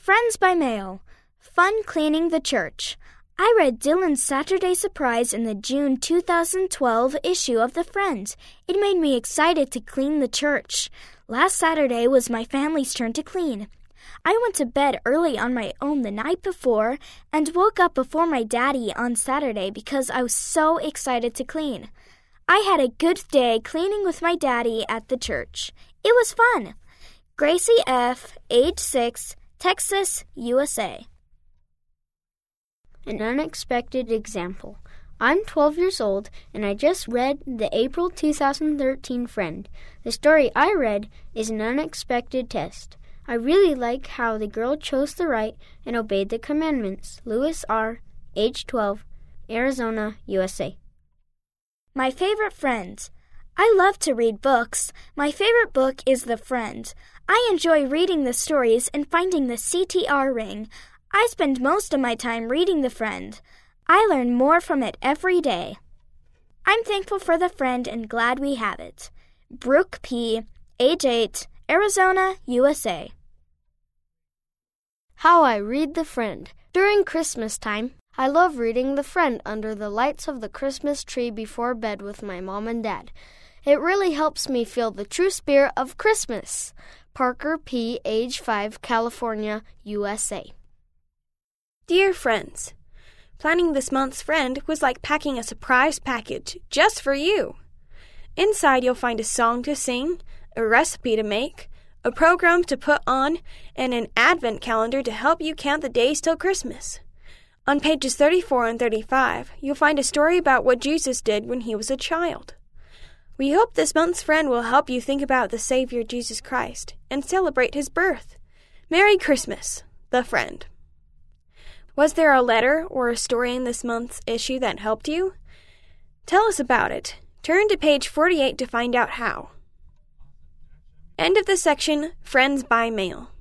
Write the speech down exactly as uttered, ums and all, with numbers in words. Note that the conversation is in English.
Friends by Mail. Fun cleaning the church. I read Dylan's Saturday Surprise in the June two thousand twelve issue of The Friend. It made me excited to clean the church. Last Saturday was my family's turn to clean. I went to bed early on my own the night before and woke up before my daddy on Saturday because I was so excited to clean. I had a good day cleaning with my daddy at the church. It was fun. Gracie F., age six, Texas, U S A. An unexpected example. I'm twelve years old, and I just read the April two thousand thirteen Friend. The story I read is an unexpected test. I really like how the girl chose the right and obeyed the commandments. Lewis R., age twelve, Arizona, U S A. My favorite friend. I love to read books. My favorite book is The Friend. I enjoy reading the stories and finding the C T R ring. I spend most of my time reading The Friend. I learn more from it every day. I'm thankful for The Friend and glad we have it. Brooke P., age eight, Arizona, U S A. How I read The Friend. During Christmas time, I love reading The Friend under the lights of the Christmas tree before bed with my mom and dad. It really helps me feel the true spirit of Christmas. Parker P., age five, California, U S A. Dear friends, planning this month's Friend was like packing a surprise package just for you. Inside you'll find a song to sing, a recipe to make, a program to put on, and an advent calendar to help you count the days till Christmas. On pages thirty-four and thirty-five, you'll find a story about what Jesus did when he was a child. We hope this month's Friend will help you think about the Savior Jesus Christ and celebrate his birth. Merry Christmas, The Friend. Was there a letter or a story in this month's issue that helped you? Tell us about it. Turn to page forty-eight to find out how. End of the section, Friends by Mail.